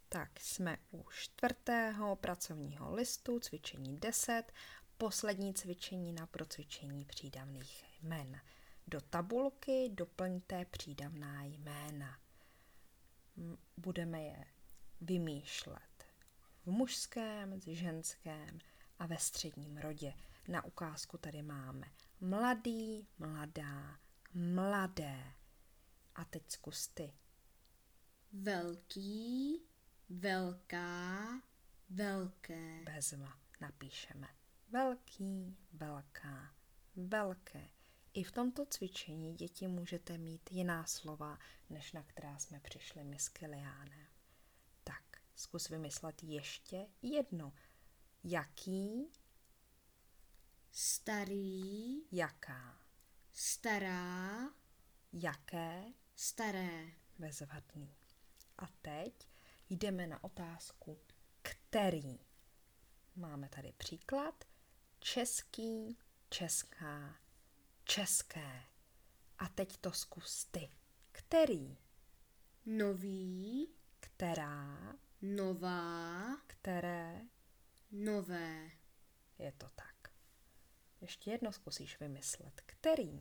Tak jsme u 4. pracovního listu, cvičení 10, poslední cvičení na procvičení přídavných jmen. Do tabulky doplňte přídavná jména. Budeme je vymýšlet v mužském, ženském a ve středním rodě. Na ukázku tady máme mladý, mladá, mladé. A teď zkus ty. Velký, velká, velké. Bezva napíšeme. Velký, velká, velké. I v tomto cvičení, děti, můžete mít jiná slova, než na která jsme přišli my s Kiliánem. Tak, zkus vymyslet ještě jedno. Jaký, Starý, jaká, stará, jaké, staré. bezvadný. A teď jdeme na otázku který. Máme tady příklad český, česká, české. A teď to zkus ty. Který, Nový, která, nová, které, nové. je to tak. Ještě jedno zkusíš vymyslet. Který,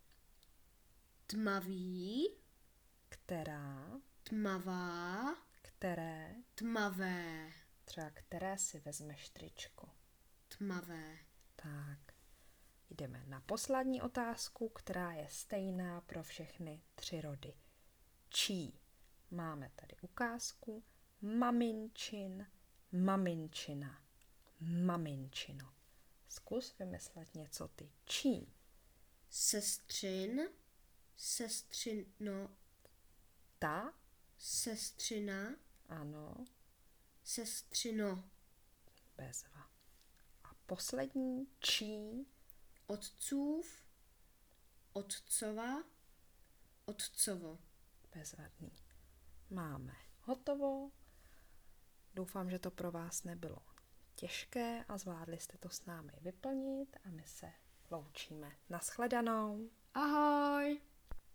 Tmavý, která, tmavá, které, tmavé. třeba které si vezmeš tričko. Tmavé. Tak, jdeme na poslední otázku, která je stejná pro všechny 3 rody. Čí. Máme tady ukázku maminčin, maminčina, maminčino. Zkus vymyslet něco ty. Čí. Sestřin, sestřino, Ta, sestřina, ano, sestřino. bezva. A poslední čí, Otcův, otcova, otcovo. bezvadný. Máme hotovo. Doufám, že to pro vás nebylo těžké a zvládli jste to s námi vyplnit a my se loučíme. Nashledanou. Ahoj!